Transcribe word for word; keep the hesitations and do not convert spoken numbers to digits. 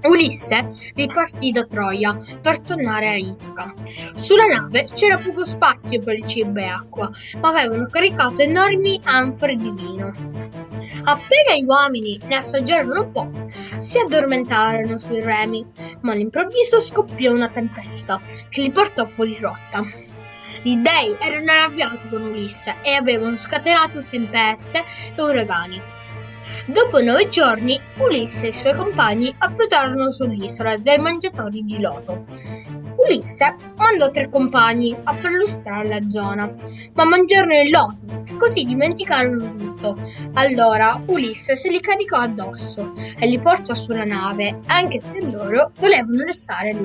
Ulisse ripartì da Troia per tornare a Itaca. Sulla nave c'era poco spazio per cibo e acqua, ma avevano caricato enormi anfore di vino. Appena gli uomini ne assaggiarono un po', si addormentarono sui remi, ma all'improvviso scoppiò una tempesta che li portò fuori rotta. Gli dei erano arrabbiati con Ulisse e avevano scatenato tempeste e uragani. Dopo nove giorni, Ulisse e i suoi compagni approdarono sull'isola dei mangiatori di loto. Ulisse mandò tre compagni a perlustrare la zona, ma mangiarono il loto e così dimenticarono tutto. Allora Ulisse se li caricò addosso e li portò sulla nave, anche se loro volevano restare lì.